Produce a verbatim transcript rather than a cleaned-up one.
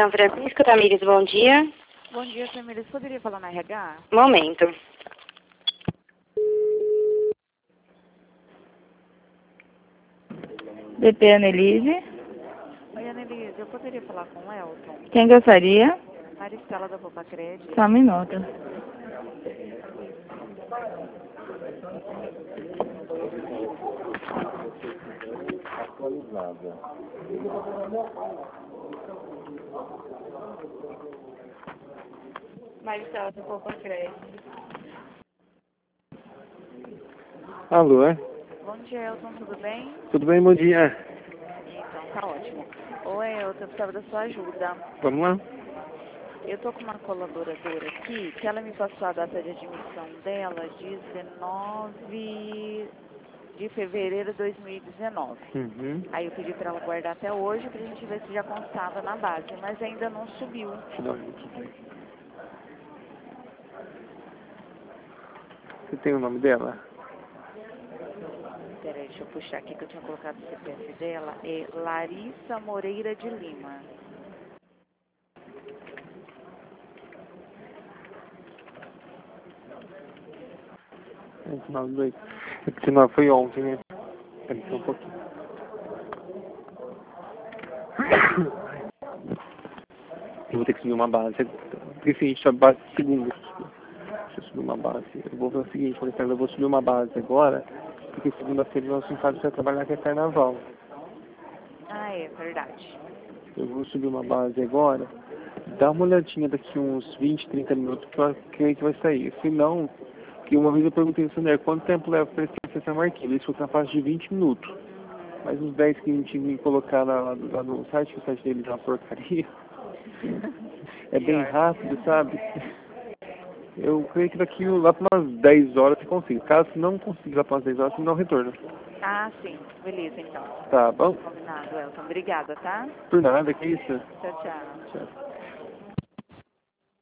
São Francisco, Tamires, bom dia. Bom dia, Tamires. Poderia falar na R H? Momento. D P Annelise. Oi, Annelise, eu poderia falar com o Elton? Quem gostaria? Maristela da Poupa Crédito. Só um minuto. Atualizada. Maristela da Poupa Crédito. Alô, é? Bom dia, Elton, tudo bem? Tudo bem, bom dia. Então, tá ótimo. Oi, Elton, eu precisava da sua ajuda. Vamos lá? Eu tô com uma colaboradora aqui, que ela me passou a data de admissão dela, dezenove de fevereiro de dois mil e dezenove. Uhum. Aí eu pedi pra ela guardar até hoje, pra gente ver se já constava na base, mas ainda não subiu. Deixa eu dar uma olhada aqui. Você tem o nome dela? Peraí, deixa eu puxar aqui que eu tinha colocado o C P F dela. É Larissa Moreira de Lima. vinte e nove, dois. vinte e nove foi ontem, né? Peraí só um pouquinho. Eu vou ter que subir uma base. Porque assim, a gente sobe base segunda. Deixa eu subir uma base. Eu vou fazer o seguinte, por exemplo, eu vou subir uma base agora, porque segunda-feira nós não sabemos se vai trabalhar que é carnaval. Ah, é verdade. Eu vou subir uma base agora. Dá uma olhadinha daqui uns vinte, trinta minutos que eu creio que vai sair. Se não, que uma vez eu perguntei ao Sander quanto tempo leva para esse acessar o arquivo. Ele falou que na faixa de vinte minutos. Uhum. Mas uns dez, quinze minutinhos me colocar lá, lá no site, que o site deles é uma porcaria. É bem rápido, sabe? Eu creio que daqui lá para umas dez horas você consiga. Caso não consiga lá para umas dez horas, você me dá um retorno. Ah, sim. Beleza, então. Tá bom? Combinado, Elton. Obrigada, tá? Por nada, que isso? Tchau, tchau. Tchau.